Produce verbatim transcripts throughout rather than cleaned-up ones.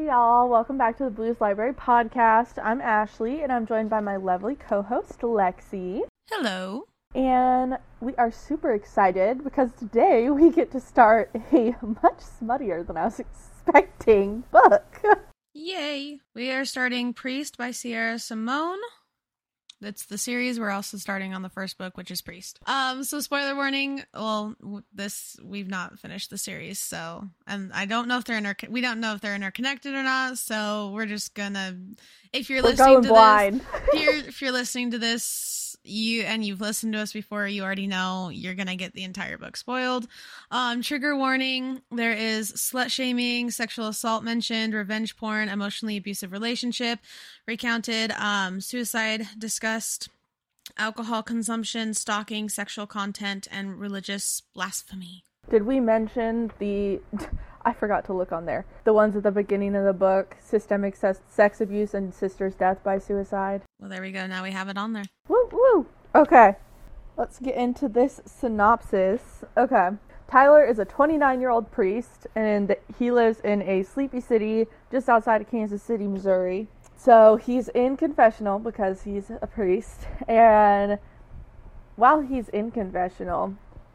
Hey y'all, welcome back to the Blues Library podcast. I'm Ashley and I'm joined by my lovely co-host Lexi. Hello. And we are super excited because today we get to start a much smuttier than I was expecting book. Yay. We are starting Priest by Sierra Simone. That's the series. We're also starting on the first book, which is Priest. Um, so spoiler warning. Well, this we've not finished the series, so and I don't know if they're inter. We don't know if they're interconnected or not. So we're just gonna. If you're we're listening going to blind. this, if you're if you're listening to this, you and you've listened to us before, you already know you're gonna get the entire book spoiled. Um, trigger warning: there is slut shaming, sexual assault mentioned, revenge porn, emotionally abusive relationship recounted, um, suicide discussed, alcohol consumption, stalking, sexual content, and religious blasphemy. Did we mention the, I forgot to look on there, the ones at the beginning of the book, systemic sex, sex abuse and sister's death by suicide? Well, there we go. Now we have it on there. Woo, woo. Okay, let's get into this synopsis. Okay, Tyler is a twenty-nine-year-old priest, and he lives in a sleepy city just outside of Kansas City, Missouri. So he's in confessional because he's a priest, and while he's in confessional,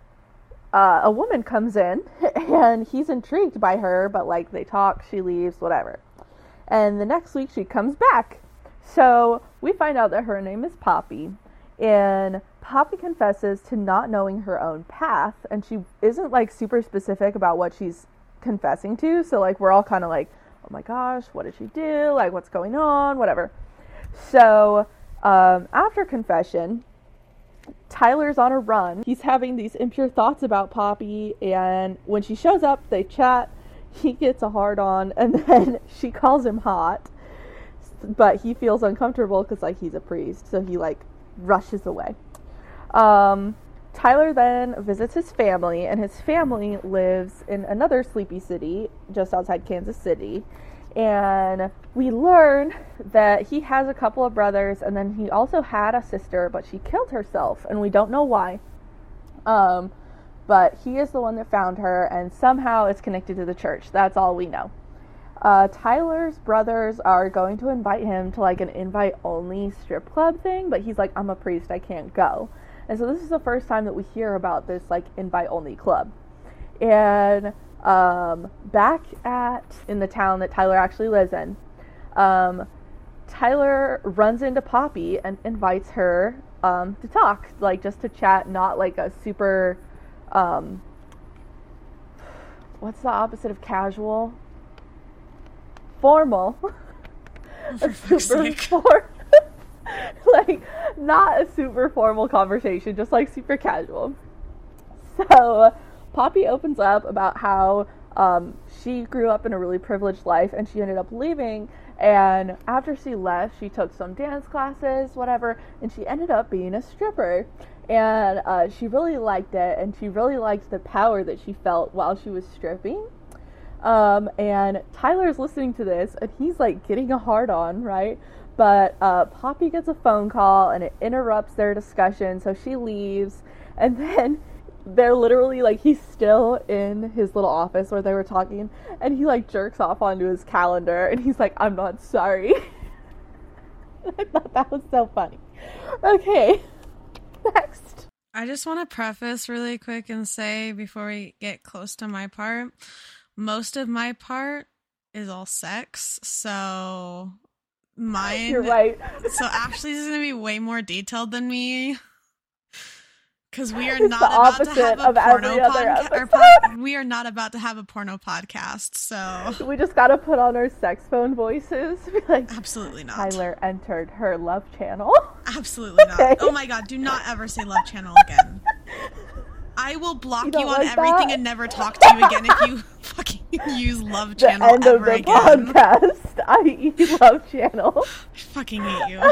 uh, a woman comes in, and he's intrigued by her, but, like, they talk, she leaves, whatever. And the next week, she comes back. So we find out that her name is Poppy, and Poppy confesses to not knowing her own path, and she isn't, like, super specific about what she's confessing to, so, like, we're all kind of like, oh my gosh, what did she do? Like, what's going on? Whatever. So, um, after confession, Tyler's on a run. He's having these impure thoughts about Poppy, and when she shows up, they chat. He gets a hard on, and then she calls him hot, but he feels uncomfortable because, like, he's a priest, so he, like, rushes away. Um, Tyler then visits his family, and his family lives in another sleepy city just outside Kansas City. And we learn that he has a couple of brothers, and then he also had a sister, but she killed herself, and we don't know why. Um, but he is the one that found her, and somehow it's connected to the church. That's all we know. Uh, Tyler's brothers are going to invite him to, like, an invite-only strip club thing, but he's like, I'm a priest, I can't go. And so this is the first time that we hear about this, like, invite-only club. And um, back at, in the town that Tyler actually lives in, um, Tyler runs into Poppy and invites her um, to talk, like, just to chat, not, like, a super, um, what's the opposite of casual? Formal. A super formal. Like, not a super formal conversation, just, like, super casual. So, Poppy opens up about how um, she grew up in a really privileged life, and she ended up leaving, and after she left, she took some dance classes, whatever, and she ended up being a stripper, and uh, she really liked it, and she really liked the power that she felt while she was stripping. Um, and Tyler's listening to this, and he's, like, getting a hard-on, right? But uh, Poppy gets a phone call, and it interrupts their discussion, so she leaves, and then they're literally, like, he's still in his little office where they were talking, and he, like, jerks off onto his calendar, and he's like, I'm not sorry. I thought that was so funny. Okay, next. I just want to preface really quick and say, before we get close to my part, most of my part is all sex, so mine... You're right. So Ashley's is going to be way more detailed than me. Because we are It's not the about to have a porno podcast. Po- we are not about to have a porno podcast, so... We just gotta put on our sex phone voices. Be like, absolutely not. Tyler entered her love channel. Absolutely not. Okay. Oh my god, do not ever say love channel again. I will block You you, don't on like everything that? and never talk to you again if you fucking use love The channel end of ever the again. podcast, that is love channel. I fucking hate you.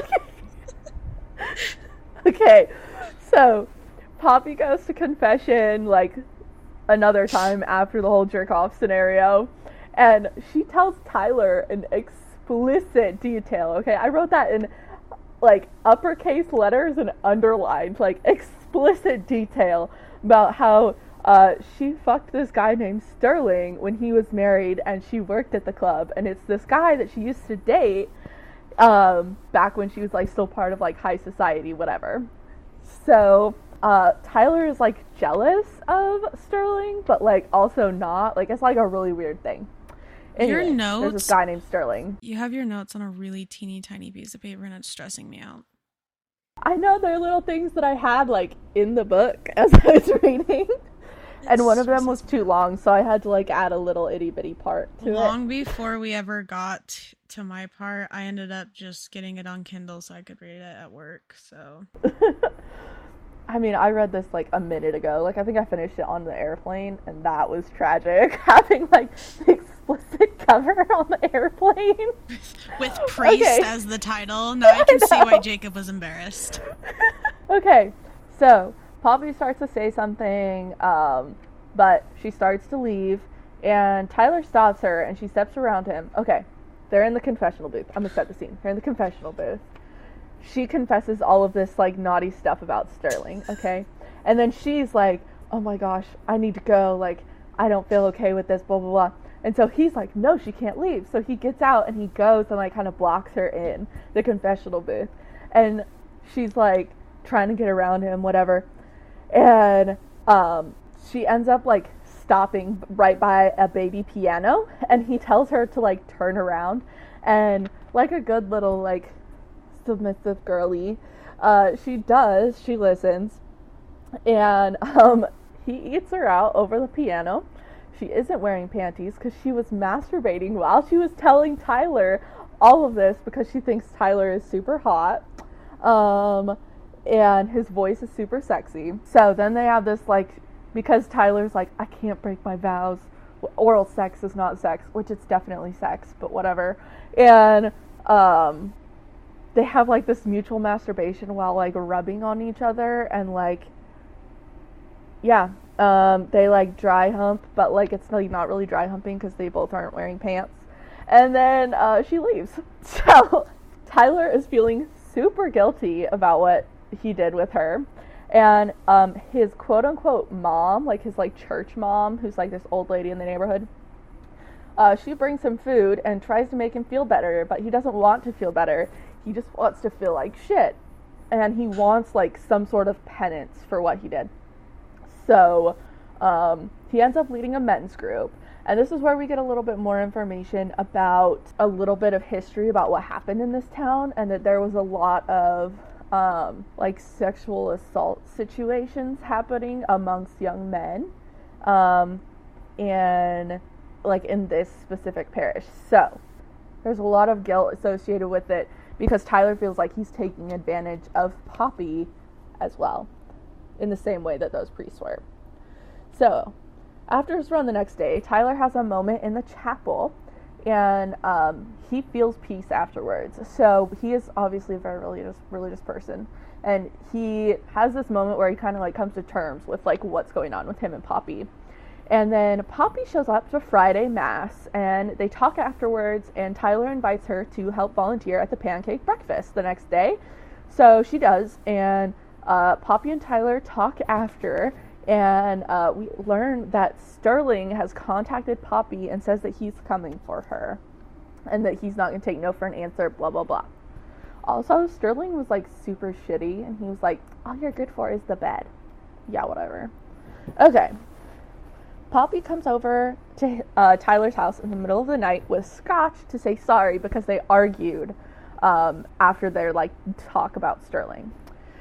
Okay. Okay, so Poppy goes to confession, like, another time after the whole jerk-off scenario, and she tells Tyler in explicit detail, okay? I wrote that in, like, uppercase letters and underlined, like, explicit detail about how uh, she fucked this guy named Sterling when he was married, and she worked at the club. And it's this guy that she used to date um, back when she was like still part of like high society, whatever. So uh, Tyler is like jealous of Sterling, but like also not. Like it's like a really weird thing. Anyway, your notes. There's this guy named Sterling. You have your notes on a really teeny tiny piece of paper, and it's stressing me out. I know there are little things that I had like in the book as I was reading, and one of them was too long, so I had to like add a little itty bitty part to long it. Long it. before we ever got to my part, I ended up just getting it on Kindle so I could read it at work. So, I mean, I read this like a minute ago. Like I think I finished it on the airplane, and that was tragic. Having like the explicit cover on the airplane with priest okay. as the title. Now I can I see why Jacob was embarrassed. Okay, so Poppy starts to say something, um, but she starts to leave, and Tyler stops her, and she steps around him. Okay, they're in the confessional booth. I'm gonna set the scene. They're in the confessional booth. She confesses all of this like naughty stuff about Sterling, okay? And then she's like, oh my gosh, I need to go, like, I don't feel okay with this, blah, blah, blah. And so he's like, no, she can't leave. So he gets out and he goes and like kind of blocks her in the confessional booth. And she's like trying to get around him, whatever. And um, she ends up like stopping right by a baby piano. And he tells her to like turn around. And like a good little like submissive girly, uh, she does, she listens. And um, he eats her out over the piano. She isn't wearing panties because she was masturbating while she was telling Tyler all of this because she thinks Tyler is super hot. Um, and his voice is super sexy. So then they have this, like, because Tyler's like, I can't break my vows. Oral sex is not sex, which it's definitely sex, but whatever. And um, they have, like, this mutual masturbation while, like, rubbing on each other and, like, yeah. Um, they like dry hump, but like it's like not really dry humping because they both aren't wearing pants. And then uh, she leaves. So Tyler is feeling super guilty about what he did with her. And um, his quote unquote mom, like his like church mom, who's like this old lady in the neighborhood, uh, she brings him food and tries to make him feel better, but he doesn't want to feel better. He just wants to feel like shit. And he wants like some sort of penance for what he did. So, um, he ends up leading a men's group, and this is where we get a little bit more information about a little bit of history about what happened in this town, and that there was a lot of, um, like, sexual assault situations happening amongst young men, um, and, like, in this specific parish. So, there's a lot of guilt associated with it, because Tyler feels like he's taking advantage of Poppy as well, in the same way that those priests were. So, after his run the next day, Tyler has a moment in the chapel, and um, he feels peace afterwards. So, he is obviously a very religious, religious person, and he has this moment where he kind of like comes to terms with like what's going on with him and Poppy. And then Poppy shows up to Friday Mass, and they talk afterwards, and Tyler invites her to help volunteer at the pancake breakfast the next day. So, she does, and Uh, Poppy and Tyler talk after, and uh, we learn that Sterling has contacted Poppy and says that he's coming for her, and that he's not going to take no for an answer, blah, blah, blah. Also, Sterling was, like, super shitty, and he was like, all you're good for is the bed. Yeah, whatever. Okay. Poppy comes over to uh, Tyler's house in the middle of the night with Scotch to say sorry because they argued um, after their, like, talk about Sterling.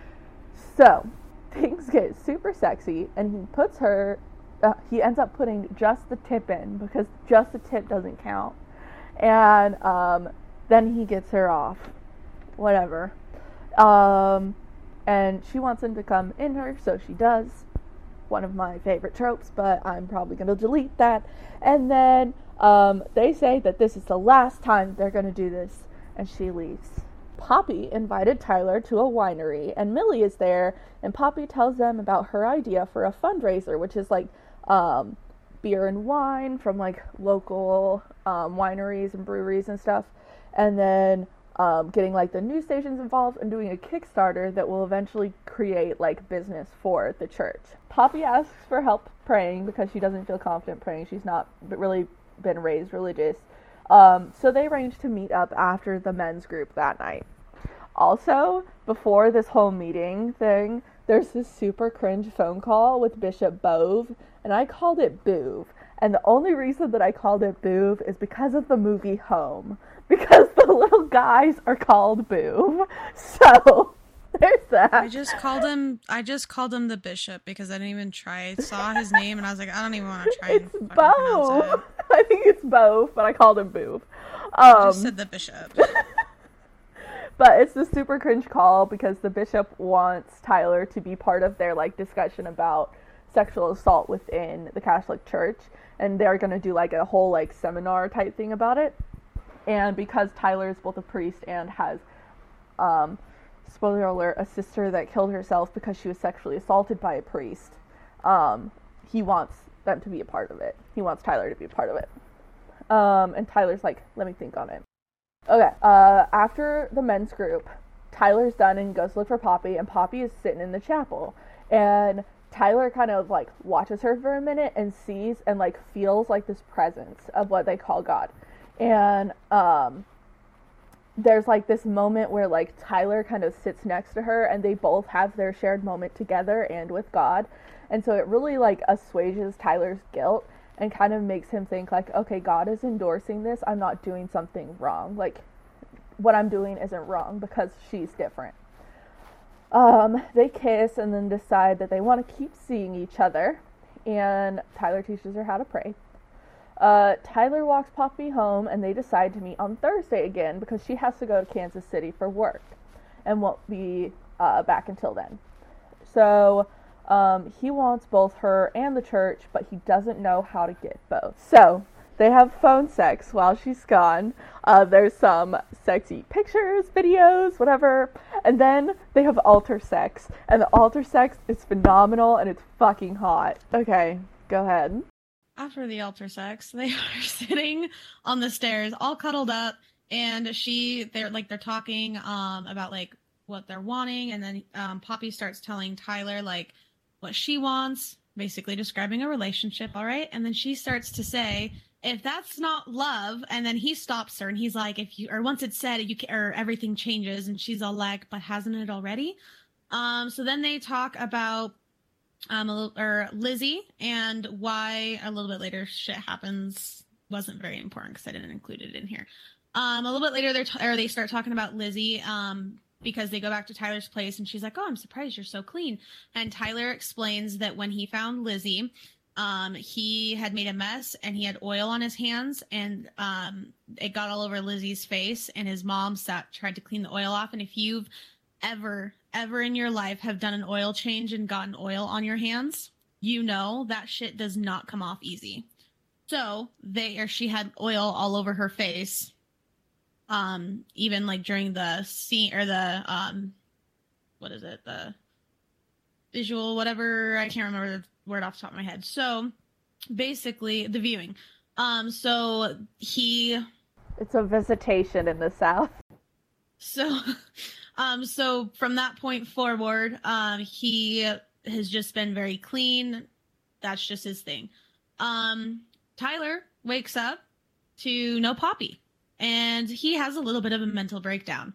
So, things get super sexy, and he puts her, uh, he ends up putting just the tip in, because just the tip doesn't count. And, um, then he gets her off. Whatever. Um, and she wants him to come in her, so she does. One of my favorite tropes, but I'm probably going to delete that. And then, um, they say that this is the last time they're going to do this, and she leaves. Poppy invited Tyler to a winery, and Millie is there, and Poppy tells them about her idea for a fundraiser, which is like um, beer and wine from like local um, wineries and breweries and stuff. And then um, getting like the news stations involved and doing a Kickstarter that will eventually create like business for the church. Poppy asks for help praying because she doesn't feel confident praying. She's not really been raised religious. Um, so they arrange to meet up after the men's group that night. Also, before this whole meeting thing, there's this super cringe phone call with Bishop Bove, and I called it Boove. And the only reason that I called it Boove is because of the movie Home. Because the little guys are called Boove. So, there's that. I just called him, I just called him the bishop because I didn't even try. I saw his name and I was like, I don't even want to try it's and pronounce it. I think it's Bove, but I called him Boove. Um, I just said the bishop. But it's the super cringe call because the bishop wants Tyler to be part of their like discussion about sexual assault within the Catholic Church, and they're going to do like a whole like seminar type thing about it. And because Tyler is both a priest and has, um, spoiler alert, a sister that killed herself because she was sexually assaulted by a priest, um, he wants them to be a part of it. He wants Tyler to be a part of it. Um, and Tyler's like, let me think on it. Okay, uh, after the men's group, Tyler's done and goes to look for Poppy, and Poppy is sitting in the chapel. And Tyler kind of, like, watches her for a minute and sees and, like, feels, like, this presence of what they call God. And, um, there's, like, this moment where, like, Tyler kind of sits next to her, and they both have their shared moment together and with God. And so it really, like, assuages Tyler's guilt and kind of makes him think, like, okay, God is endorsing this. I'm not doing something wrong. Like, what I'm doing isn't wrong because she's different. Um, they kiss and then decide that they want to keep seeing each other. And Tyler teaches her how to pray. Uh, Tyler walks Poppy home, and they decide to meet on Thursday again because she has to go to Kansas City for work and won't be uh, back until then. So um, he wants both her and the church, but he doesn't know how to get both. So they have phone sex while she's gone. Uh, there's some sexy pictures, videos, whatever. And then they have altar sex. And the altar sex is phenomenal, and it's fucking hot. Okay, go ahead. After the altar sex, they are sitting on the stairs, all cuddled up, and she, they're like, they're talking um, about like what they're wanting, and then um, Poppy starts telling Tyler like what she wants, basically describing a relationship, all right? And then she starts to say, if that's not love, and then he stops her, and he's like, if you, or once it's said, you can, or everything changes, and she's all like, but hasn't it already? Um, so then they talk about Um, a little, or Lizzie, and why a little bit later shit happens wasn't very important because I didn't include it in here. Um, a little bit later, they're t- or they start talking about Lizzie, um, because they go back to Tyler's place, and she's like, "Oh, I'm surprised you're so clean." And Tyler explains that when he found Lizzie, um, he had made a mess, and he had oil on his hands, and um, it got all over Lizzie's face, and his mom sat tried to clean the oil off. And if you've ever ever in your life have done an oil change and gotten oil on your hands, you know that shit does not come off easy. So they or she had oil all over her face, um even like during the scene or the um what is it the visual whatever I can't remember the word off the top of my head. So basically the viewing, um so he it's a visitation in the South. So Um, so from that point forward, um, he has just been very clean. That's just his thing. Um, Tyler wakes up to no Poppy, and he has a little bit of a mental breakdown.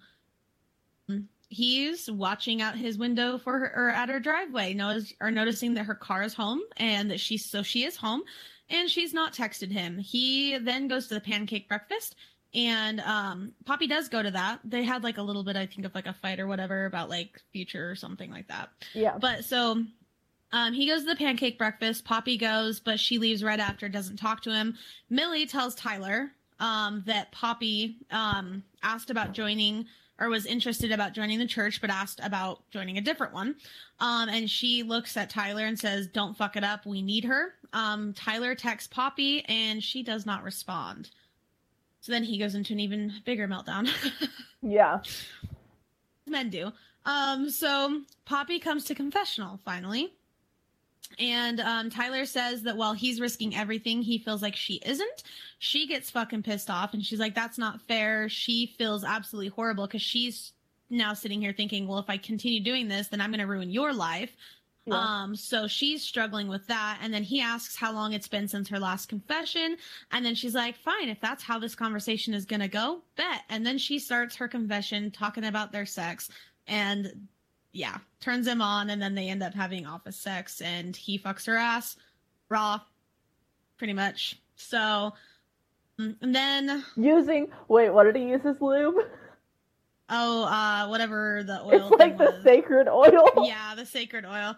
He's watching out his window for her, or at her driveway, notice, or noticing that her car is home, and that she's, so she is home, and she's not texted him. He then goes to the pancake breakfast. And um, Poppy does go to that. They had like a little bit, I think, of like a fight or whatever about like future or something like that. Yeah. But so um, he goes to the pancake breakfast. Poppy goes, but she leaves right after, doesn't talk to him. Millie tells Tyler um, that Poppy um, asked about joining or was interested about joining the church, but asked about joining a different one. Um, and she looks at Tyler and says, "Don't fuck it up. We need her." Um, Tyler texts Poppy, and she does not respond. So then he goes into an even bigger meltdown. Yeah. Men do. Um, so Poppy comes to confessional, finally. And um, Tyler says that while he's risking everything, he feels like she isn't. She gets fucking pissed off, and she's like, that's not fair. She feels absolutely horrible because she's now sitting here thinking, well, if I continue doing this, then I'm going to ruin your life. Yeah. Um, so she's struggling with that. And then he asks how long it's been since her last confession. And then she's like, fine, if that's how this conversation is going to go, bet. And then she starts her confession talking about their sex. And yeah, turns him on, and then they end up having office sex, and he fucks her ass raw, pretty much. So, and then using wait, what did he use as lube? Oh, uh, whatever the oil. It's like the was. sacred oil. Yeah, the sacred oil.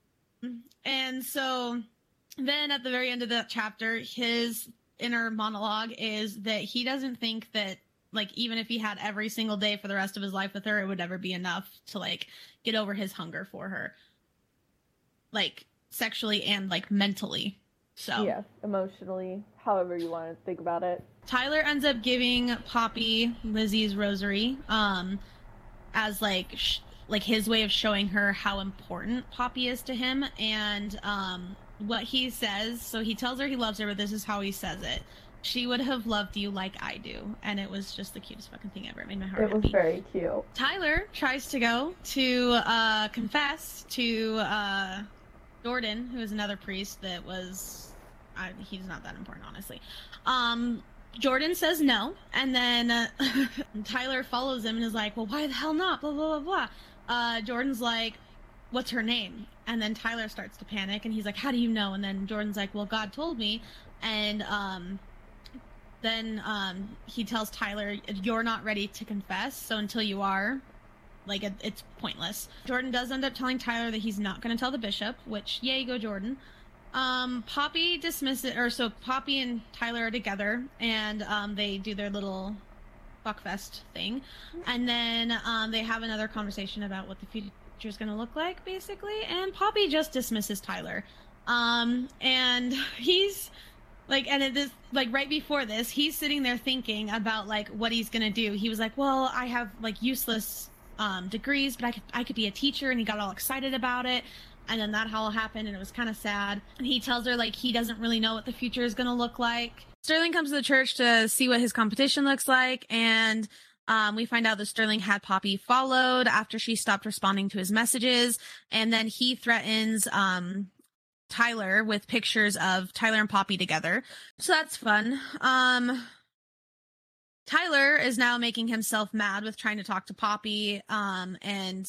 And so, then at the very end of that chapter, his inner monologue is that he doesn't think that, like, even if he had every single day for the rest of his life with her, it would ever be enough to, like, get over his hunger for her. Like, sexually and, like, mentally. So. Yeah, emotionally, however you want to think about it. Tyler ends up giving Poppy Lizzie's rosary, um, as, like, sh- like, his way of showing her how important Poppy is to him. And, um, what he says, so he tells her he loves her, but this is how he says it. She would have loved you like I do. And it was just the cutest fucking thing ever. It made my heart It was happy. very cute. Tyler tries to go to uh, confess to uh, Jordan, who is another priest that was... I, he's not that important, honestly. Um, Jordan says no. And then uh, Tyler follows him and is like, well, why the hell not? Blah, blah, blah, blah. Uh, Jordan's like, what's her name? And then Tyler starts to panic. And he's like, how do you know? And then Jordan's like, well, God told me. And... um. Then um, he tells Tyler, you're not ready to confess, so until you are, like, it, it's pointless. Jordan does end up telling Tyler that he's not going to tell the bishop, which, yay, go Jordan. Um, Poppy dismisses, or so Poppy and Tyler are together, and um, they do their little fuckfest thing. And then um, they have another conversation about what the future is going to look like, basically, and Poppy just dismisses Tyler. Um, and he's... Like, and it is, like, right before this, he's sitting there thinking about, like, what he's gonna do. He was like, well, I have, like, useless um, degrees, but I could, I could be a teacher, and he got all excited about it. And then that all happened, and it was kind of sad. And he tells her, like, he doesn't really know what the future is gonna look like. Sterling comes to the church to see what his competition looks like, and um, we find out that Sterling had Poppy followed after she stopped responding to his messages, and then he threatens... Um, Tyler with pictures of Tyler and Poppy together. So that's fun. Um, Tyler is now making himself mad with trying to talk to Poppy. Um, and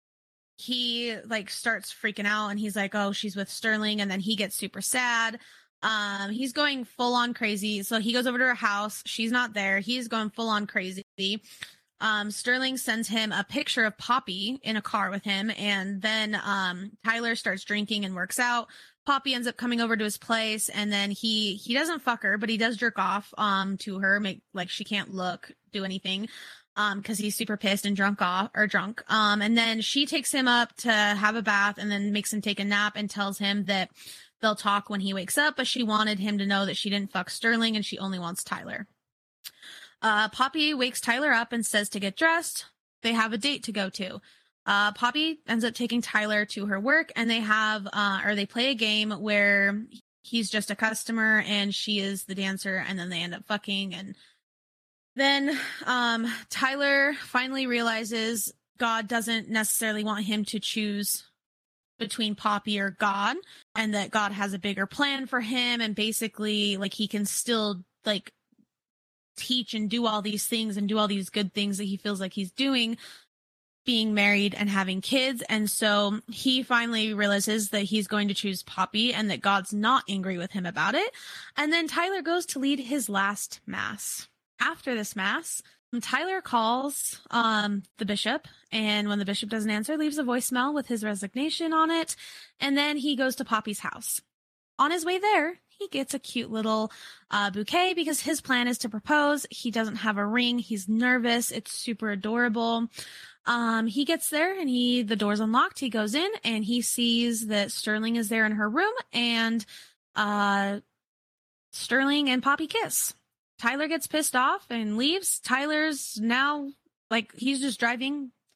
he like starts freaking out and he's like, oh, she's with Sterling. And then he gets super sad. Um, he's going full on crazy. So he goes over to her house. She's not there. He's going full on crazy. Um, Sterling sends him a picture of Poppy in a car with him. And then, um, Tyler starts drinking and works out. Poppy ends up coming over to his place, and then he, he doesn't fuck her, but he does jerk off, um, to her, make, like, she can't look, do anything, um, cause he's super pissed and drunk off, or drunk. Um, and then she takes him up to have a bath and then makes him take a nap and tells him that they'll talk when he wakes up, but she wanted him to know that she didn't fuck Sterling and she only wants Tyler. Uh, Poppy wakes Tyler up and says to get dressed. They have a date to go to. Uh, Poppy ends up taking Tyler to her work, and they have, uh, or they play a game where he's just a customer and she is the dancer, and then they end up fucking. And then, um, Tyler finally realizes God doesn't necessarily want him to choose between Poppy or God, and that God has a bigger plan for him. And basically, like, he can still, like, teach and do all these things and do all these good things that he feels like he's doing, being married and having kids. And so he finally realizes that he's going to choose Poppy and that God's not angry with him about it. And then Tyler goes to lead his last mass. After this mass, Tyler calls um, the bishop, and when the bishop doesn't answer, leaves a voicemail with his resignation on it. And then he goes to Poppy's house. On his way there, he gets a cute little uh, bouquet because his plan is to propose. He doesn't have a ring. He's nervous. It's super adorable. Um, he gets there and he, the door's unlocked. He goes in and he sees that Sterling is there in her room, and uh, Sterling and Poppy kiss. Tyler gets pissed off and leaves. Tyler's now, like, he's just driving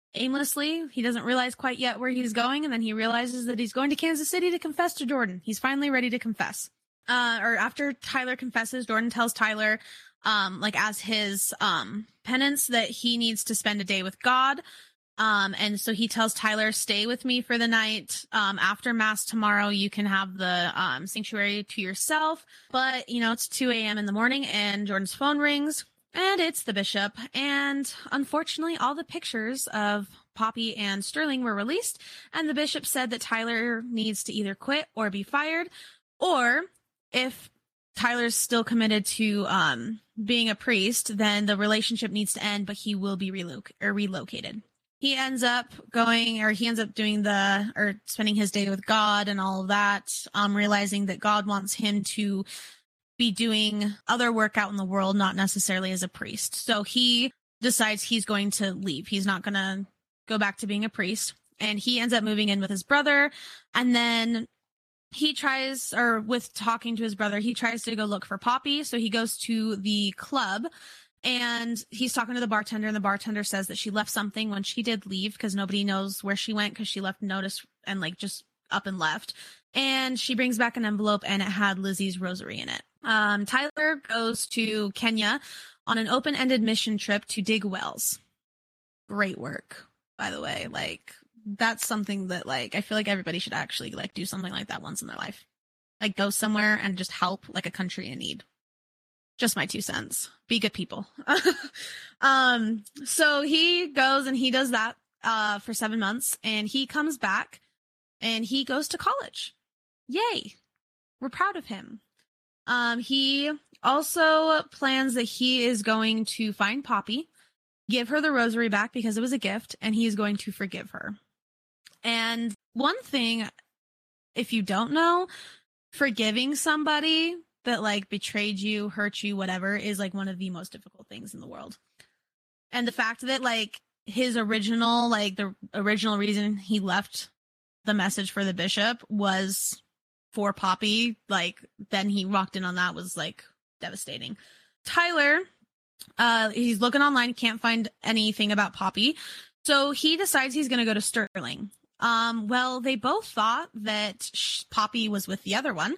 aimlessly. He doesn't realize quite yet where he's going, and then he realizes that he's going to Kansas City to confess to Jordan. He's finally ready to confess. Uh, or after Tyler confesses, Jordan tells Tyler, um, like as his um, penance, that he needs to spend a day with God. Um, and so he tells Tyler, stay with me for the night. Um, after mass tomorrow, you can have the um, sanctuary to yourself. But, you know, it's two a.m. in the morning and Jordan's phone rings and it's the bishop. And unfortunately, all the pictures of Poppy and Sterling were released. And the bishop said that Tyler needs to either quit or be fired, or if Tyler's still committed to um, being a priest, then the relationship needs to end, but he will be reloc- or relocated. He ends up going, or he ends up doing the, or spending his day with God and all of that, um, realizing that God wants him to be doing other work out in the world, not necessarily as a priest. So he decides he's going to leave. He's not going to go back to being a priest. And he ends up moving in with his brother. And then he tries, or with talking to his brother, he tries to go look for Poppy. So he goes to the club and he's talking to the bartender, and the bartender says that she left something when she did leave, because nobody knows where she went, because she left notice and like just up and left. And she brings back an envelope and it had Lizzie's rosary in it. Um, Tyler goes to Kenya on an open-ended mission trip to dig wells. Great work, by the way. Like, that's something that, like, I feel like everybody should actually, like, do something like that once in their life. Like, go somewhere and just help, like, a country in need. Just my two cents. Be good people. um, so he goes and he does that uh, for seven months, and he comes back, and he goes to college. Yay. We're proud of him. Um, he also plans that he is going to find Poppy, give her the rosary back because it was a gift, and he is going to forgive her. And one thing, if you don't know, forgiving somebody that like betrayed you, hurt you, whatever, is like one of the most difficult things in the world. And the fact that like his original, like the original reason he left the message for the bishop was for Poppy, like then he walked in on that was like devastating. Tyler, uh, he's looking online, can't find anything about Poppy. So he decides he's going to go to Sterling. Um, well, they both thought that sh- Poppy was with the other one.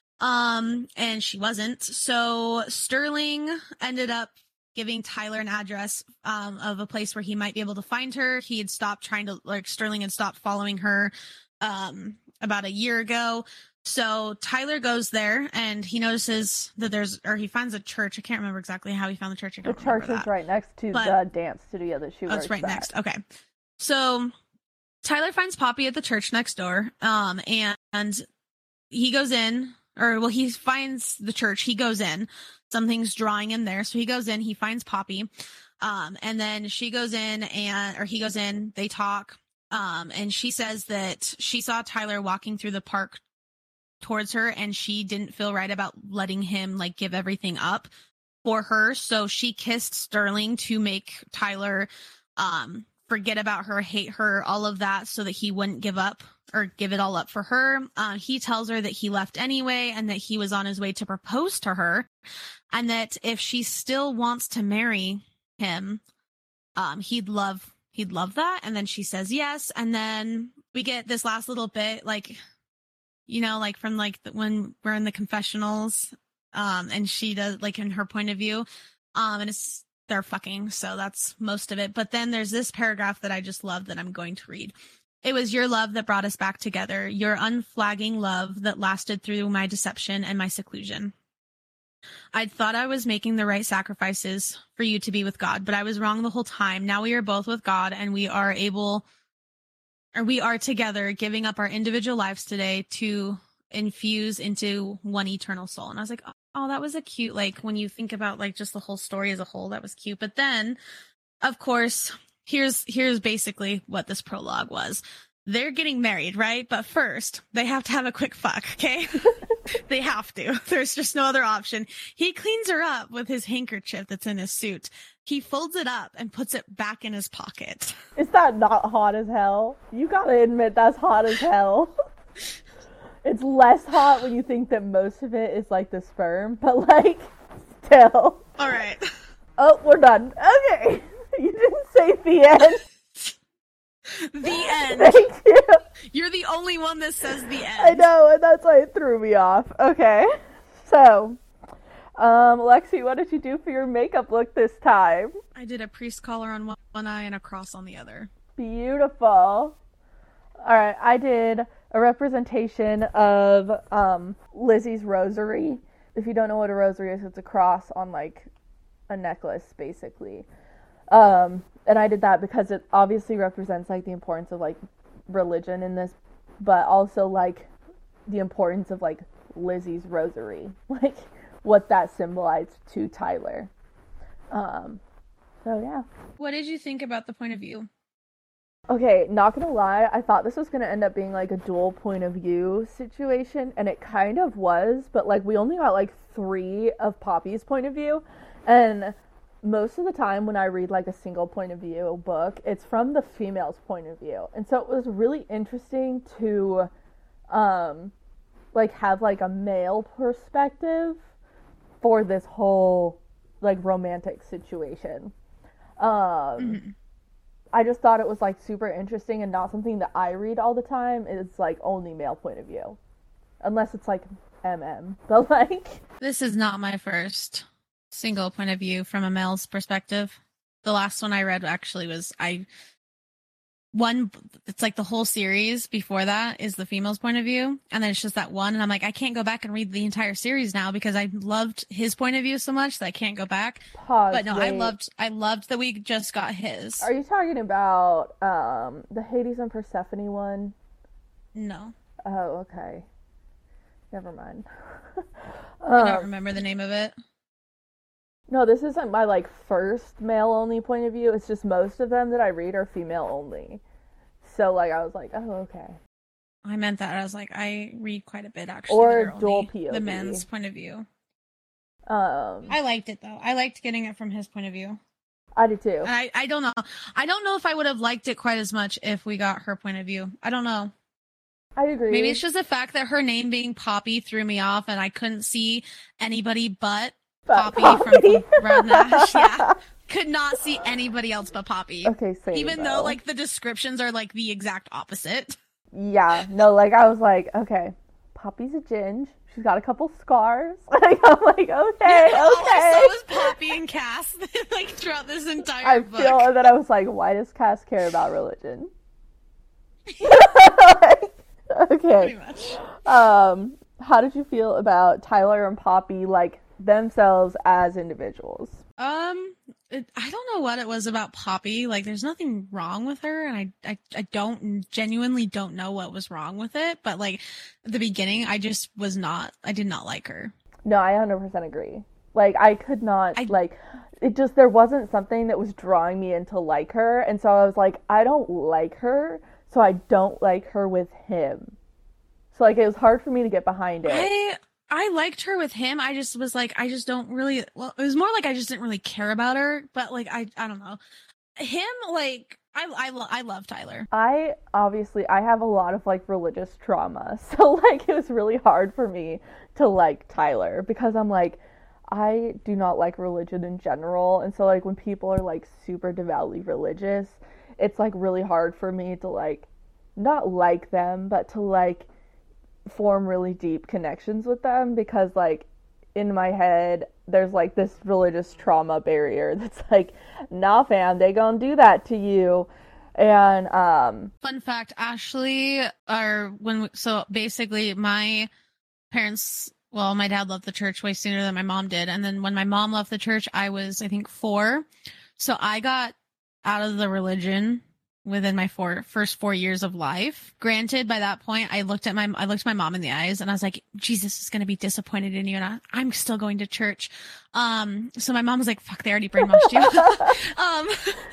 Um, and she wasn't. So Sterling ended up giving Tyler an address, um, of a place where he might be able to find her. He had stopped trying to, like, Sterling had stopped following her, um, about a year ago. So Tyler goes there and he notices that there's, or he finds a church. I can't remember exactly how he found the church. I don't the church is that. right next to but, the dance studio that she oh, works it's right at. next. Okay. So Tyler finds Poppy at the church next door. Um, and, and he goes in, or well, he finds the church. He goes in. Something's drawing him there. So he goes in, he finds Poppy. Um, and then she goes in and, or he goes in, they talk. Um, and she says that she saw Tyler walking through the park towards her, and she didn't feel right about letting him like give everything up for her. So she kissed Sterling to make Tyler, um, forget about her, hate her, all of that, so that he wouldn't give up or give it all up for her. Uh, he tells her that he left anyway and that he was on his way to propose to her, and that if she still wants to marry him, um, he'd love he'd love that. And then she says yes. And then we get this last little bit, like, you know, like from like the, when we're in the confessionals, um, and she does like in her point of view, um, and it's they're fucking. So that's most of it. But then there's this paragraph that I just love that I'm going to read. It was your love that brought us back together, your unflagging love that lasted through my deception and my seclusion. I'd thought I was making the right sacrifices for you to be with God, but I was wrong the whole time. Now we are both with God, and we are able, or we are together, giving up our individual lives today to infuse into one eternal soul. And I was like, oh, that was a cute, like when you think about like just the whole story as a whole, that was cute. But then, of course, here's here's basically what this prologue was. They're getting married, right? But first, they have to have a quick fuck, okay? They have to. There's just no other option. He cleans her up with his handkerchief that's in his suit. He folds it up and puts it back in his pocket. Is that not hot as hell? You gotta admit that's hot as hell. It's less hot when you think that most of it is like the sperm, but like, still. All right. Oh, we're done. Okay. You didn't say the end. The end. Thank you. You're the only one that says the end. I know, and that's why it threw me off. Okay. So, um, Lexi, what did you do for your makeup look this time? I did a priest collar on one, one eye and a cross on the other. Beautiful. All right, I did a representation of um, Lizzie's rosary. If you don't know what a rosary is, it's a cross on like a necklace, basically. Um, and I did that because it obviously represents like the importance of like religion in this, but also like the importance of like Lizzie's rosary, like what that symbolized to Tyler. Um, so yeah. What did you think about the point of view? Okay, not gonna lie, I thought this was gonna end up being like a dual point of view situation, and it kind of was, but like we only got like three of Poppy's point of view, and most of the time when I read like a single point of view book, it's from the female's point of view. And so it was really interesting to um like have like a male perspective for this whole like romantic situation. Um mm-hmm. I just thought it was like super interesting and not something that I read all the time. It's like only male point of view. Unless it's like M M. But like this is not my first single point of view from a male's perspective. The last one I read actually was I one it's like the whole series before that is the female's point of view, and then it's just that one, and I'm like, I can't go back and read the entire series now because I loved his point of view so much that I can't go back. Pause, but no, wait. I loved I loved that we just got his. Are you talking about um the Hades and Persephone one? No. Oh, okay. Never mind. um, I don't remember the name of it. No, this isn't my, like, first male-only point of view. It's just most of them that I read are female-only. So, like, I was like, oh, okay. I meant that. I was like, I read quite a bit, actually. Or dual P O V. The men's point of view. Um, I liked it, though. I liked getting it from his point of view. I did, too. I, I don't know. I don't know if I would have liked it quite as much if we got her point of view. I don't know. I agree. Maybe it's just the fact that her name being Poppy threw me off, and I couldn't see anybody but... Poppy, Poppy from Red Nash, yeah. Could not see anybody else but Poppy. Okay, same. Even though. though, like, the descriptions are, like, the exact opposite. Yeah, no, like, I was like, okay, Poppy's a ginge. She's got a couple scars. Like, I'm like, okay, yeah, okay. All I saw was Poppy and Cass, like, throughout this entire I book. I feel that I was like, why does Cass care about religion? Like, okay. Pretty much. Um, how did you feel about Tyler and Poppy, like, themselves as individuals? Um, it, I don't know what it was about Poppy. Like, there's nothing wrong with her, and I, I, I don't genuinely don't know what was wrong with it. But like at the beginning, I just was not. I did not like her. No, I one hundred percent agree. Like, I could not I, like. It just there wasn't something that was drawing me into like her, and so I was like, I don't like her, so I don't like her with him. So like, it was hard for me to get behind it. I, I liked her with him. I just was like, I just don't really, well, it was more like I just didn't really care about her, but like, I, I don't know. Him, like, I, I, lo- I love Tyler. I, obviously, I have a lot of, like, religious trauma, so, like, it was really hard for me to like Tyler, because I'm like, I do not like religion in general, and so, like, when people are, like, super devoutly religious, it's, like, really hard for me to, like, not like them, but to, like, form really deep connections with them, because like in my head there's like this religious trauma barrier that's like, nah fam, they gonna do that to you. And um fun fact, Ashley, or when so basically my parents, well, my dad left the church way sooner than my mom did, and then when my mom left the church I was I think four, so I got out of the religion within my four first four years of life. Granted, by that point, I looked at my I looked my mom in the eyes and I was like, Jesus is going to be disappointed in you, and I, I'm still going to church. Um, so my mom was like, fuck, they already brainwashed you. um,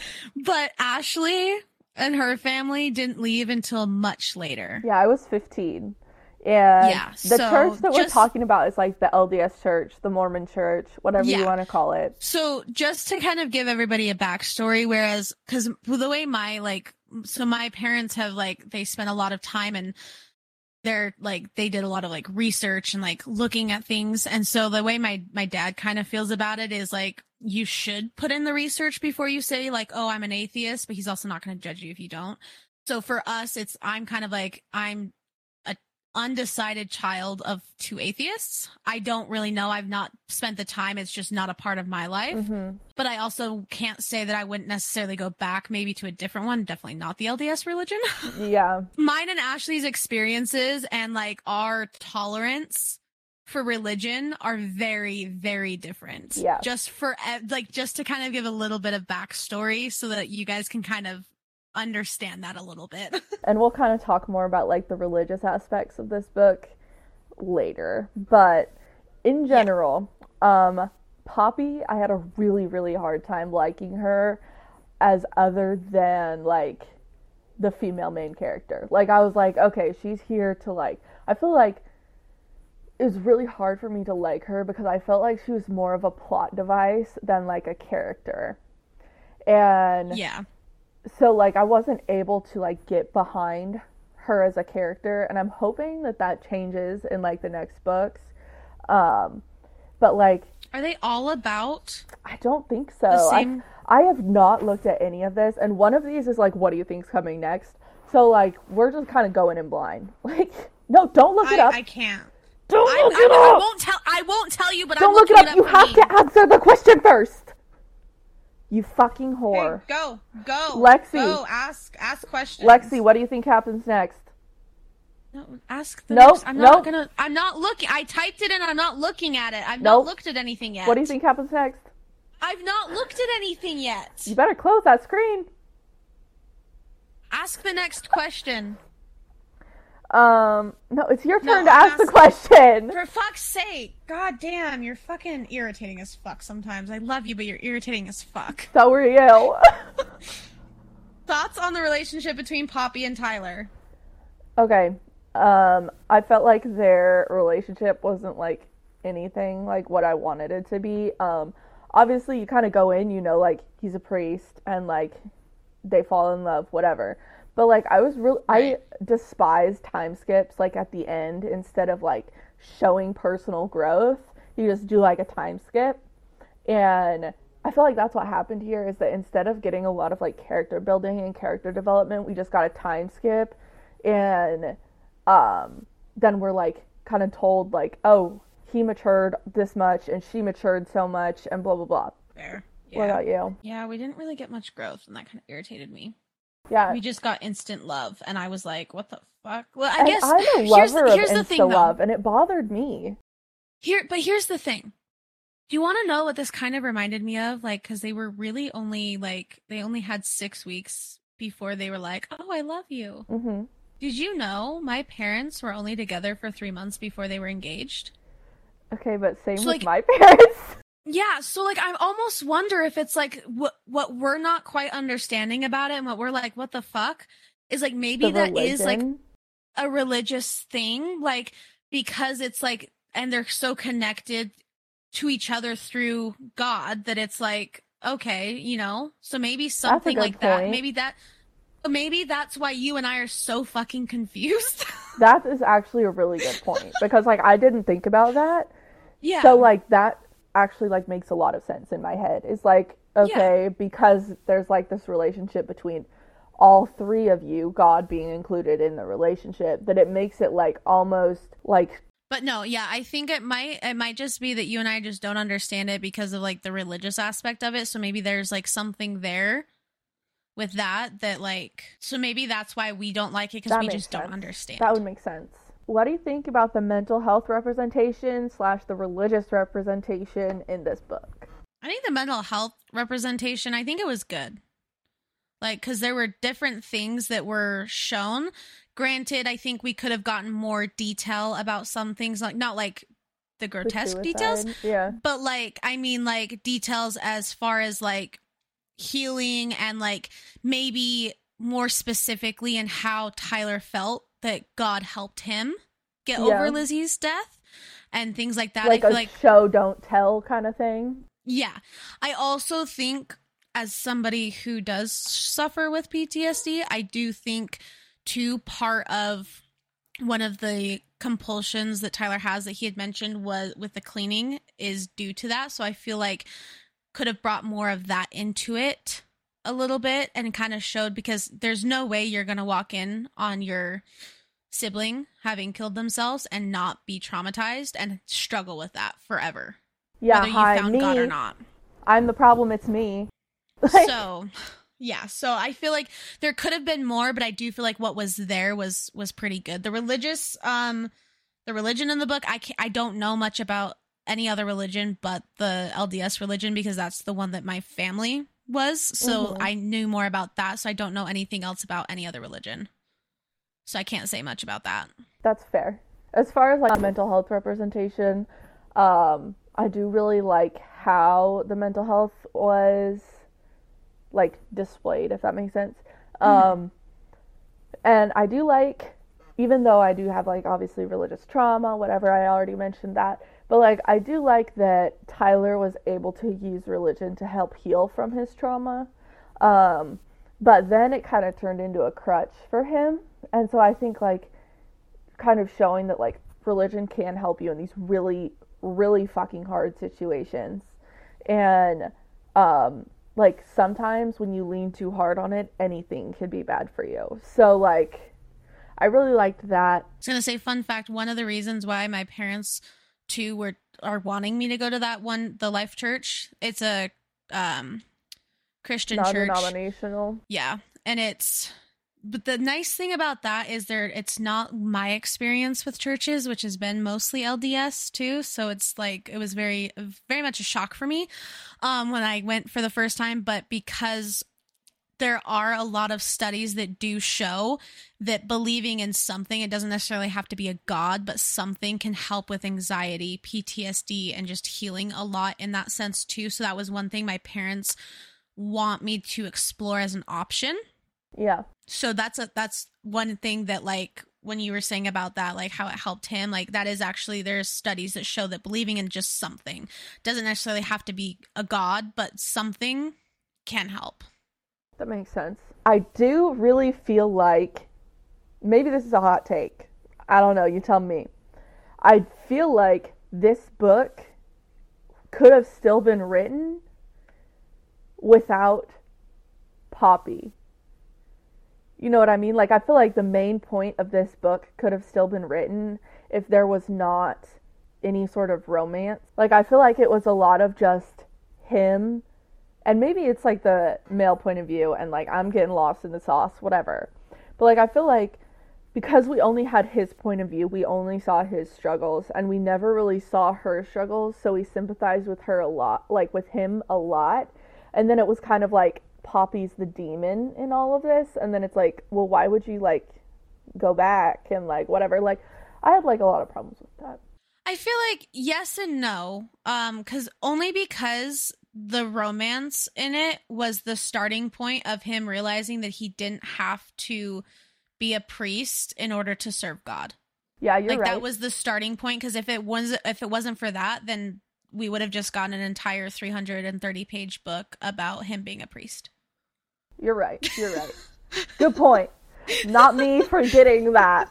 but Ashley and her family didn't leave until much later. Yeah, I was fifteen. And yeah, the so church that we're just, talking about is like the L D S church, the Mormon church, whatever yeah. you want to call it. So just to kind of give everybody a backstory, whereas, because the way my, like, so my parents have, like, they spent a lot of time and they're, like, they did a lot of, like, research and, like, looking at things. And so the way my, my dad kind of feels about it is, like, you should put in the research before you say, like, oh, I'm an atheist, but he's also not going to judge you if you don't. So for us, it's I'm kind of like I'm a undecided child of two atheists. I don't really know. I've not spent the time. It's just not a part of my life. Mm-hmm. But I also can't say that I wouldn't necessarily go back maybe to a different one. Definitely not the L D S religion. Yeah. Mine and Ashley's experiences and like our tolerance for religion are very, very different. Yeah. Just for like, just to kind of give a little bit of backstory so that you guys can kind of understand that a little bit. And we'll kind of talk more about like the religious aspects of this book later. But in general, yeah. um, Poppy, I had a really, really hard time liking her as other than like the female main character. Like I was like, okay, she's here to like, I feel like it was really hard for me to like her because I felt like she was more of a plot device than like a character. And yeah. So, like, I wasn't able to, like, get behind her as a character, and I'm hoping that that changes in, like, the next books. Um, but, like... Are they all about... I don't think so. The same... I, I have not looked at any of this, and one of these is, like, what do you think's coming next? So, like, we're just kind of going in blind. Like, no, don't look I, it up. I can't. Don't I, look I, it I, up! I won't tell, I won't tell you, but don't I'm look it looking up! it up You have me. to answer the question first! You fucking whore. Hey, go, go, Lexi. Go, ask, ask questions. Lexi, what do you think happens next? No, ask the Nope, next. I'm not nope. gonna. I'm not looking. I typed it in. I'm not looking at it. I've Nope. not looked at anything yet. What do you think happens next? I've not looked at anything yet. You better close that screen. Ask the next question. Um, no, it's your No, turn to ask, ask- the question. For fuck's sake! God damn, you're fucking irritating as fuck sometimes. I love you, but you're irritating as fuck. So are you. Thoughts on the relationship between Poppy and Tyler? Okay. Um, I felt like their relationship wasn't like anything like what I wanted it to be. Um, obviously you kind of go in, you know, like he's a priest and like they fall in love, whatever. But like I was really, Right. I despise time skips like at the end instead of like showing personal growth. You just do like a time skip. And I feel like that's what happened here is that instead of getting a lot of like character building and character development, we just got a time skip. And um, then we're like kind of told like, oh, he matured this much and she matured so much and blah, blah, blah. Fair. What Yeah. about you? Yeah, we didn't really get much growth, and that kind of irritated me. Yeah. We just got instant love, and I was like, what the fuck? Well, I And guess I'm a here's lover the, here's of the thing, insta though. love, and it bothered me. Here, but here's the thing. Do you want to know what this kind of reminded me of? Like, because they were really only, like, they only had six weeks before they were like, oh, I love you. Mm-hmm. Did you know my parents were only together for three months before they were engaged? Okay, but same So, with like- my parents. Yeah, so, like, I almost wonder if it's, like, what what we're not quite understanding about it and what we're like, what the fuck? Is, like, maybe The that is, like, religion. a religious thing, like, because it's, like, and they're so connected to each other through God that it's, like, okay, you know? So maybe something good like that. point. Maybe that, maybe that's why you and I are so fucking confused. That is actually a really good point because like I didn't think about that. Yeah. So like that actually like makes a lot of sense in my head. It's like okay, because there's like this relationship between all three of you, God being included in the relationship, that it makes it like almost like But no, yeah, I think it might it might just be that you and I just don't understand it because of like the religious aspect of it. So maybe there's like something there with that that like so maybe that's why we don't like it because That we makes just don't sense. understand. that would make sense. What do you think about the mental health representation slash the religious representation in this book? I think the mental health representation, I think it was good. Like, because there were different things that were shown. Granted, I think we could have gotten more detail about some things, like not like the The grotesque details, suicide? Yeah. but like, I mean, like details as far as like healing and like maybe more specifically in how Tyler felt that God helped him get Yeah. over Lizzie's death and things like that. Like I a feel like show don't tell kind of thing. yeah. I also think, as somebody who does suffer with P T S D, I do think, too, part of one of the compulsions that Tyler has that he had mentioned was with the cleaning is due to that. So I feel like could have brought more of that into it a little bit and kind of showed, because there's no way you're going to walk in on your sibling having killed themselves and not be traumatized and struggle with that forever. Yeah, whether you hi, found me. God or not. I'm the problem, it's me. So, yeah, so I feel like there could have been more, but I do feel like what was there was was pretty good. The religious, um, the religion in the book, I can't, I don't know much about any other religion but the L D S religion, because that's the one that my family was. So Mm-hmm. I knew more about that. So I don't know anything else about any other religion. So I can't say much about that. That's fair. As far as like mental health representation, um, I do really like how the mental health was like displayed, if that makes sense. Mm-hmm. Um, and I do like, even though I do have like obviously religious trauma, whatever, I already mentioned that, but like I do like that Tyler was able to use religion to help heal from his trauma. Um, but then it kind of turned into a crutch for him. And so I think like kind of showing that like religion can help you in these really, really fucking hard situations. And um, like sometimes when you lean too hard on it, anything can be bad for you. So like I really liked that. I was gonna say, fun fact, one of the reasons why my parents too were are wanting me to go to that one, the Life Church. It's a um Christian church. Non-denominational. Yeah. And it's, but the nice thing about that is there, it's not my experience with churches, which has been mostly L D S too. So it's like, it was very, very much a shock for me um, when I went for the first time. But because there are a lot of studies that do show that believing in something, it doesn't necessarily have to be a god, but something can help with anxiety, P T S D, and just healing a lot in that sense too. So that was one thing my parents want me to explore as an option. Yeah. So that's a that's one thing that, like, when you were saying about that, like how it helped him, like that is actually, there's studies that show that believing in just something doesn't necessarily have to be a god, but something can help. That makes sense. I do really feel like, maybe this is a hot take, I don't know, you tell me. I feel like this book could have still been written without Poppy. You know what I mean? Like, I feel like the main point of this book could have still been written if there was not any sort of romance. Like, I feel like it was a lot of just him, and maybe it's like the male point of view and like I'm getting lost in the sauce, whatever. But like I feel like because we only had his point of view, we only saw his struggles, and we never really saw her struggles, so we sympathized with her a lot, like with him a lot. And then it was kind of like Poppy's the demon in all of this, and then it's like, well, why would you like go back and like whatever. Like I had like a lot of problems with that. I feel like yes and no, um because only because the romance in it was the starting point of him realizing that he didn't have to be a priest in order to serve God. Yeah, you're like right. That was the starting point, because if it was if it wasn't for that, then we would have just gotten an entire three hundred thirty page book about him being a priest. You're right. You're right. Good point. Not me forgetting that.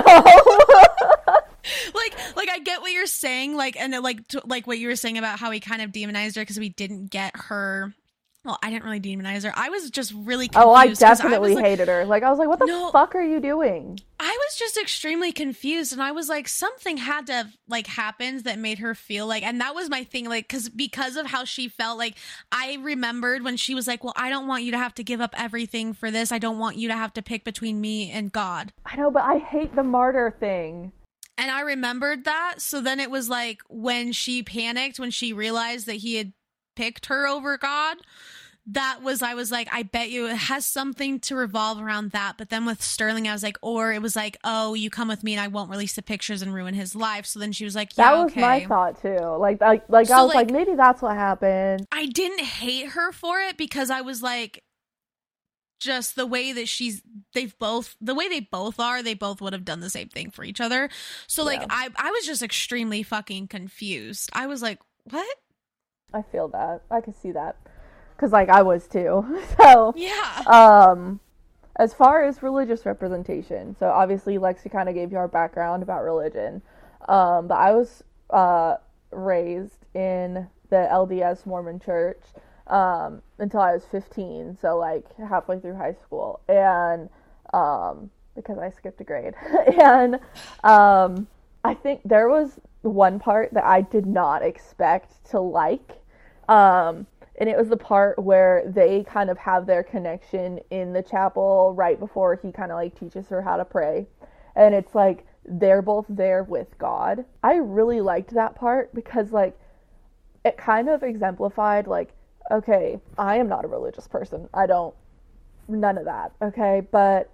like like I get what you're saying, like, and like t- like what you were saying about how he kind of demonized her because we didn't get her. Well, I didn't really demonize her. I was just really confused. Oh, I definitely I like, hated her. Like, I was like, what the no, fuck are you doing? I was just extremely confused, and I was like, something had to have, like, happened that made her feel like, and that was my thing, like, because because of how she felt, like, I remembered when she was like, well, I don't want you to have to give up everything for this. I don't want you to have to pick between me and God. I know, but I hate the martyr thing. And I remembered that, so then it was like, when she panicked, when she realized that he had picked her over God, that was, I was like, I bet you it has something to revolve around that. But then with Sterling, I was like, or it was like, oh, you come with me and I won't release the pictures and ruin his life. So then she was like, yeah, that was okay. my thought too. Like, like, like so I was like, like, maybe that's what happened. I didn't hate her for it because I was like, just the way that she's, they've both, the way they both are, they both would have done the same thing for each other. So like, Yeah. I, I was just extremely fucking confused. I was like, what? I feel that. I can see that. Because, like, I was too. So, yeah. Um, as far as religious representation, so obviously Lexi kind of gave you our background about religion. Um, but I was uh, raised in the L D S Mormon church. um, until I was fifteen, so like halfway through high school, and um, because I skipped a grade, and um, I think there was one part that I did not expect to like, um, and it was the part where they kind of have their connection in the chapel right before he kind of like teaches her how to pray, and it's like they're both there with God. I really liked that part because like it kind of exemplified like, okay, I am not a religious person. I don't, none of that, okay? But,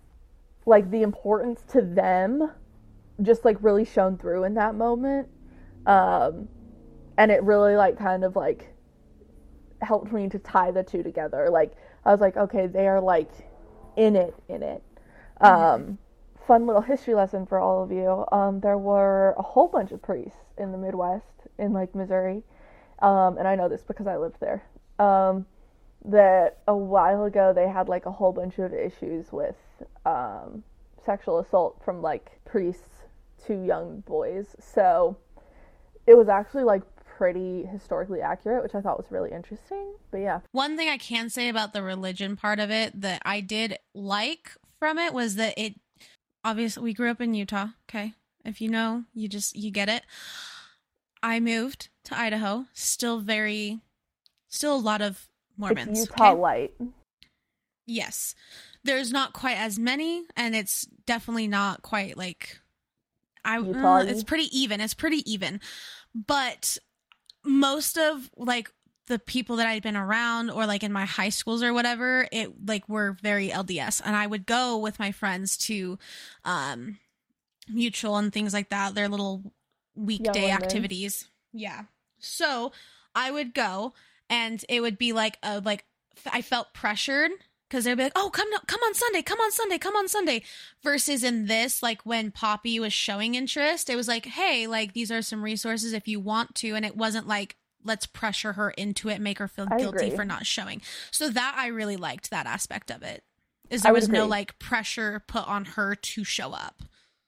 like, the importance to them just, like, really shone through in that moment. Um, and it really, like, kind of, like, helped me to tie the two together. Like, I was like, okay, they are, like, in it, in it. Um, mm-hmm. Fun little history lesson for all of you. Um, there were a whole bunch of priests in the Midwest, in, like, Missouri. Um, and I know this because I lived there, um, that a while ago they had like a whole bunch of issues with um, sexual assault from like priests to young boys. So it was actually like pretty historically accurate, which I thought was really interesting. But yeah. One thing I can say about the religion part of it that I did like from it was that it, obviously we grew up in Utah. Okay. If you know, you just, you get it. I moved to Idaho, still very, still a lot of Mormons. It's Utah okay? light. Yes. There's not quite as many, and it's definitely not quite like, I. Uh, it's pretty even. It's pretty even. But most of like the people that I'd been around or like in my high schools or whatever, it like were very L D S. And I would go with my friends to um, Mutual and things like that. Their little weekday activities. Yeah. So I would go and it would be like a, like I felt pressured because they'd be like, oh, come, come on Sunday, come on Sunday, come on Sunday. Versus in this, like when Poppy was showing interest, it was like, hey, like these are some resources if you want to. And it wasn't like, let's pressure her into it, make her feel I guilty agree. for not showing. So that I really liked that aspect of it. Is there was agree. no like pressure put on her to show up.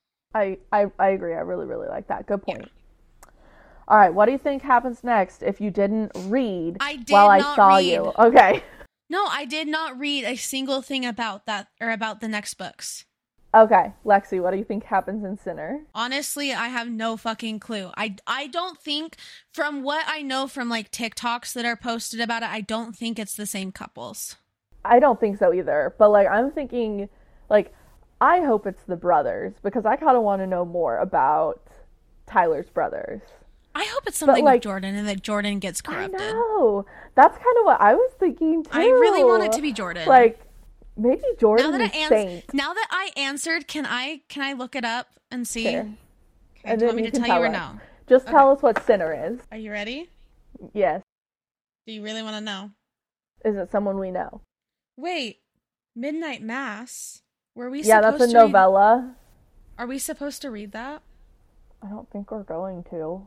I, I, I agree. I really, really like that. Good point. Yeah. All right. What do you think happens next if you didn't read I did while I not saw read. you? Okay. No, I did not read a single thing about that or about the next books. Okay. Lexi, what do you think happens in Sinner? Honestly, I have no fucking clue. I, I don't think, from what I know from like TikToks that are posted about it, I don't think it's the same couples. I don't think so either. But like, I'm thinking, like, I hope it's the brothers because I kind of want to know more about Tyler's brothers. I hope it's something like, with Jordan and that Jordan gets corrupted. I know. That's kind of what I was thinking too. I really want it to be Jordan. Like, maybe Jordan now that is I ans- Saint. Now that I answered, can I can I look it up and see? Sure. Okay, And do you then want me you to can tell you or us. no? Just Okay. tell us what Sinner is. Are you ready? Yes. Do you really want to know? Is it someone we know? Wait, Midnight Mass? Were we Yeah, supposed that's a to read- novella. Are we supposed to read that? I don't think we're going to.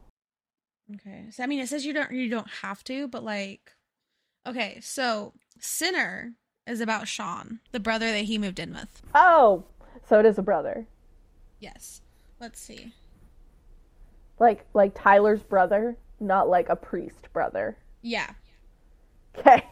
Okay. So I mean, it says you don't you don't have to, but like, okay. So Sinner is about Sean, the brother that he moved in with. Oh, so it is a brother. Yes. Let's see. Like like Tyler's brother, not like a priest brother. Yeah. Okay.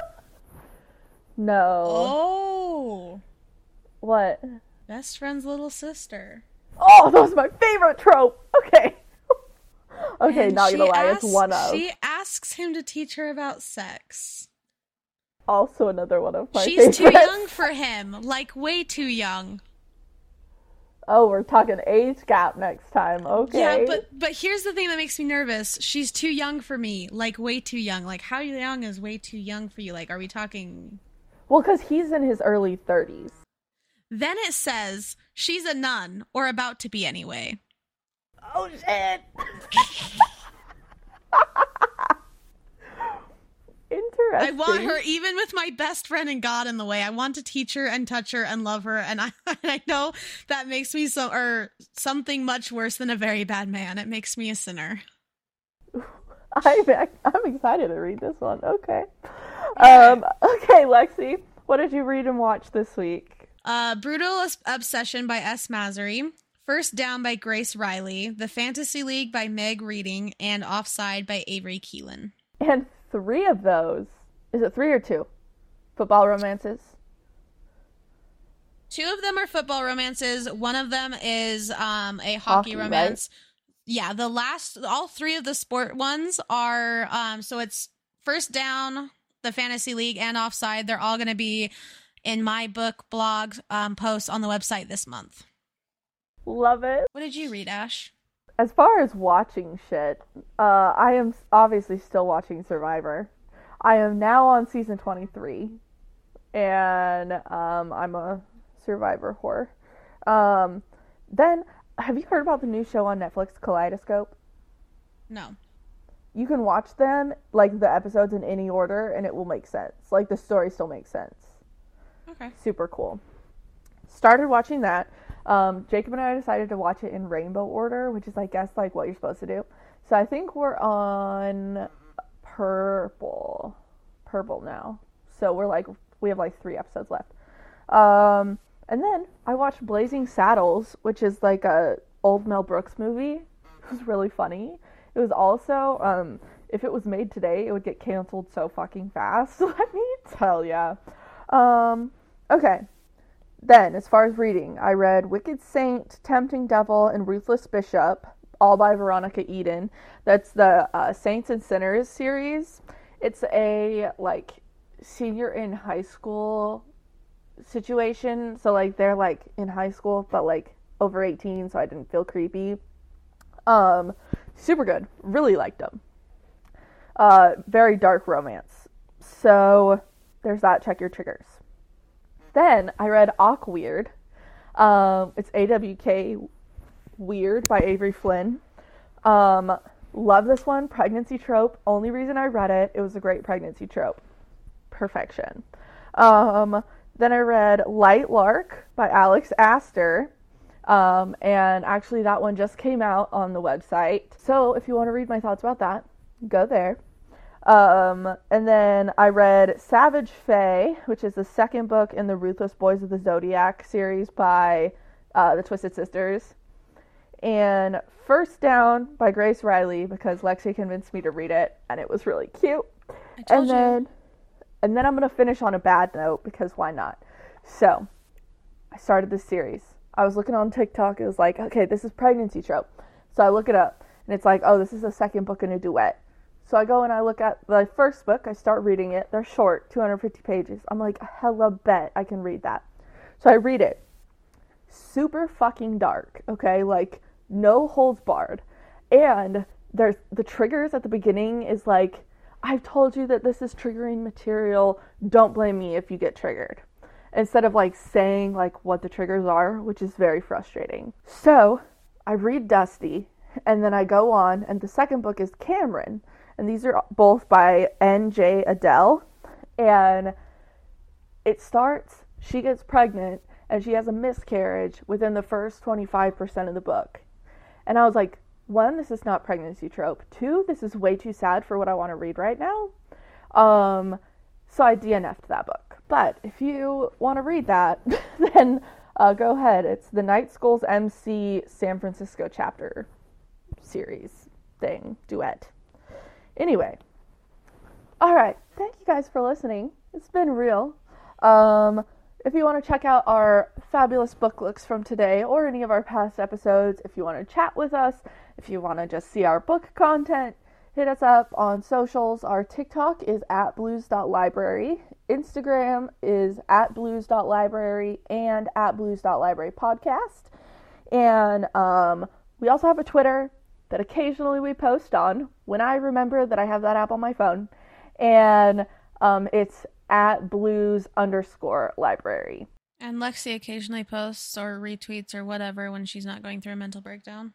No. Oh. What? Best friend's little sister. Oh, that was my favorite trope. Okay. Okay, And not she gonna lie, asks, it's one of. She asks him to teach her about sex. Also another one of my She's favorites. too young for him. Like, way too young. Oh, we're talking age gap next time. Okay. Yeah, but but here's the thing that makes me nervous. She's too young for me. Like, way too young. Like, how young is way too young for you? Like, are we talking... Well, because he's in his early thirties. Then it says she's a nun, or about to be anyway. Oh, shit. Interesting. I want her, even with my best friend and God in the way, I want to teach her and touch her and love her. And I, I know that makes me so, or something much worse than a very bad man. It makes me a sinner. I'm, I'm excited to read this one. Okay. Um, okay, Lexi, what did you read and watch this week? Uh, Brutal Obsession by S. Masry, First Down by Grace Riley, The Fantasy League by Meg Reading, and Offside by Avery Keelan. And three of those. Is it three or two? Football romances? Two of them are football romances. One of them is um, a hockey, Hockey, romance. right? Yeah, the last, all three of the sport ones are, um, so it's First Down, the Fantasy League, and Offside. They're all going to be in my book blog um, posts on the website this month. Love it. What did you read, Ash? As far as watching shit, uh, I am obviously still watching Survivor. I am now on season twenty-three, and um, I'm a Survivor whore. Um, then, have you heard about the new show on Netflix, Kaleidoscope? No. You can watch them, like, the episodes in any order, and it will make sense. Like, the story still makes sense. Okay. Super cool. Started watching that. Um, Jacob and I decided to watch it in rainbow order, which is, I guess, like, what you're supposed to do. So I think we're on purple. Purple now. So we're, like, we have, like, three episodes left. Um, and then I watched Blazing Saddles, which is, like, a old Mel Brooks movie. It was really funny. It was also, um, if it was made today, it would get canceled so fucking fast. Let me tell ya. Um, okay. Then, as far as reading, I read Wicked Saint, Tempting Devil, and Ruthless Bishop, all by Veronica Eden. That's the uh, Saints and Sinners series. It's a, like, senior in high school situation. So, like, they're, like, in high school, but, like, over eighteen, so I didn't feel creepy. Um, super good. Really liked them. Uh, very dark romance. So, there's that. Check your triggers. Then I read Awkweird. Um, it's A W K Weird by Avery Flynn. Um, love this one. Pregnancy trope. Only reason I read it, it was a great pregnancy trope. Perfection. Um, then I read Light Lark by Alex Astor. Um, and actually that one just came out on the website. So if you want to read my thoughts about that, go there. Um, and then I read Savage Fae, which is the second book in the Ruthless Boys of the Zodiac series by uh, the Twisted Sisters. And First Down by Grace Riley, because Lexi convinced me to read it, and it was really cute. I told and then, you. And then I'm going to finish on a bad note, because why not? So, I started this series. I was looking on TikTok, it was like, okay, this is pregnancy trope. So I look it up, and it's like, oh, this is the second book in a duet. So I go and I look at the first book, I start reading it, they're short, two hundred fifty pages. I'm like, hella bet I can read that. So I read it. Super fucking dark, okay? Like, no holds barred. And there's the triggers at the beginning is like, I've told you that this is triggering material, don't blame me if you get triggered. Instead of like saying like what the triggers are, which is very frustrating. So I read Dusty, and then I go on, and the second book is Cameron. And these are both by N J Adele. And it starts, she gets pregnant, and she has a miscarriage within the first twenty-five percent of the book. And I was like, one, this is not pregnancy trope. Two, this is way too sad for what I want to read right now. Um, so I D N F'd that book. But if you want to read that, then uh, go ahead. It's the Night School's M C San Francisco chapter series thing, duet. Anyway. All right. Thank you guys for listening. It's been real. Um, if you want to check out our fabulous book looks from today or any of our past episodes, if you want to chat with us, if you want to just see our book content, hit us up on socials. Our TikTok is at blues dot library. Instagram is at blues dot library and at blues dot library podcast. And um, we also have a Twitter that occasionally we post on when I remember that I have that app on my phone. And um, it's at blues underscore library. And Lexi occasionally posts or retweets or whatever when she's not going through a mental breakdown.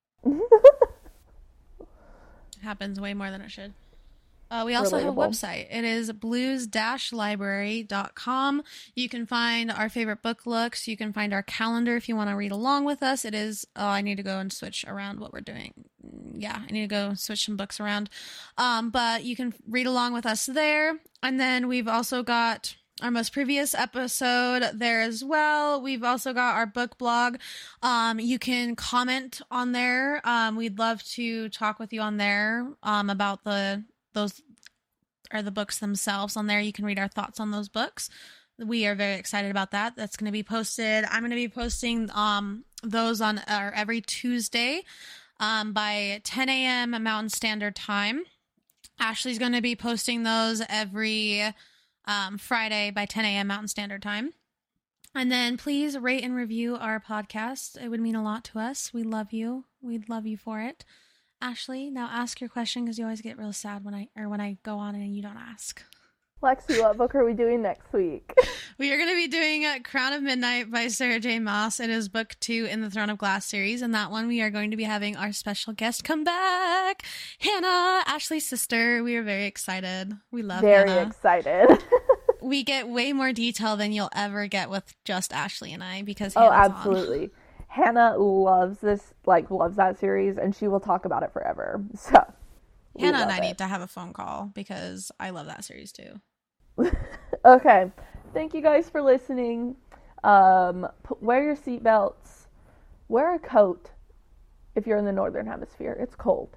It happens way more than it should. Uh, we also Relatable. have a website. It is blues dash library dot com. You can find our favorite book looks. You can find our calendar if you want to read along with us. It is, oh, I need to go and switch around what we're doing. Yeah, I need to go switch some books around. Um, but you can read along with us there. And then we've also got our most previous episode there as well. We've also got our book blog. Um, you can comment on there. Um, we'd love to talk with you on there um, about the those are the books themselves. On there, you can read our thoughts on those books. We are very excited about that. That's going to be posted. I'm going to be posting um those on uh, every Tuesday um, by ten a.m. Mountain Standard Time. Ashley's going to be posting those every um, Friday by ten a.m. Mountain Standard Time. And then please rate and review our podcast. It would mean a lot to us. We love you. We'd love you for it. Ashley, now ask your question because you always get real sad when I or when I go on and you don't ask. Lexi, what book are we doing next week? We are going to be doing uh, Crown of Midnight by Sarah J. Maas. It is book two in the Throne of Glass series. And that one, we are going to be having our special guest come back, Hannah, Ashley's sister. We are very excited. We love very Hannah. excited. We get way more detail than you'll ever get with just Ashley and I because oh, Hannah's absolutely. on. Hannah loves this, like, loves that series, and she will talk about it forever. So, Hannah and I it. need to have a phone call because I love that series too. Okay. Thank you guys for listening. Um, p- wear your seatbelts. Wear a coat if you're in the northern hemisphere. It's cold.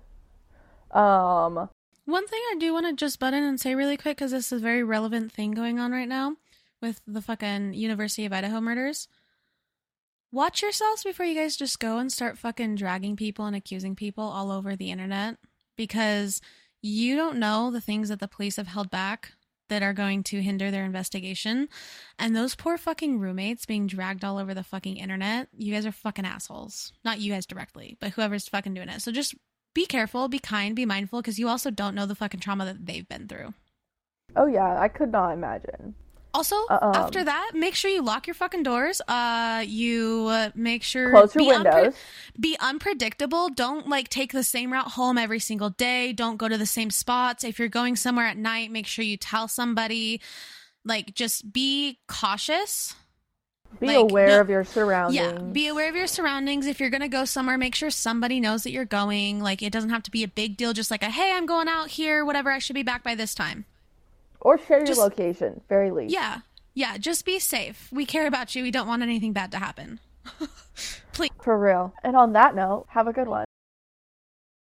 Um, One thing I do want to just butt in and say really quick, because this is a very relevant thing going on right now with the fucking University of Idaho murders. Watch yourselves before you guys just go and start fucking dragging people and accusing people all over the internet, because you don't know the things that the police have held back that are going to hinder their investigation. And those poor fucking roommates being dragged all over the fucking internet, you guys are fucking assholes. Not you guys directly, but whoever's fucking doing it. So just be careful, be kind, be mindful, because you also don't know the fucking trauma that they've been through. oh yeah, I could not imagine. Also, um, after that, make sure you lock your fucking doors. Uh, you uh, make sure Close your be windows. Unpre- be unpredictable. Don't like take the same route home every single day. Don't go to the same spots. If you're going somewhere at night, make sure you tell somebody. Like, just be cautious. Be like, aware no, of your surroundings. Yeah, be aware of your surroundings. If you're gonna go somewhere, make sure somebody knows that you're going. Like, it doesn't have to be a big deal. Just like a, hey, I'm going out here. Whatever. I should be back by this time. Or share your Just, location, very least. Yeah. Yeah, just be safe. We care about you. We don't want anything bad to happen. Please. For real. And on that note, have a good one.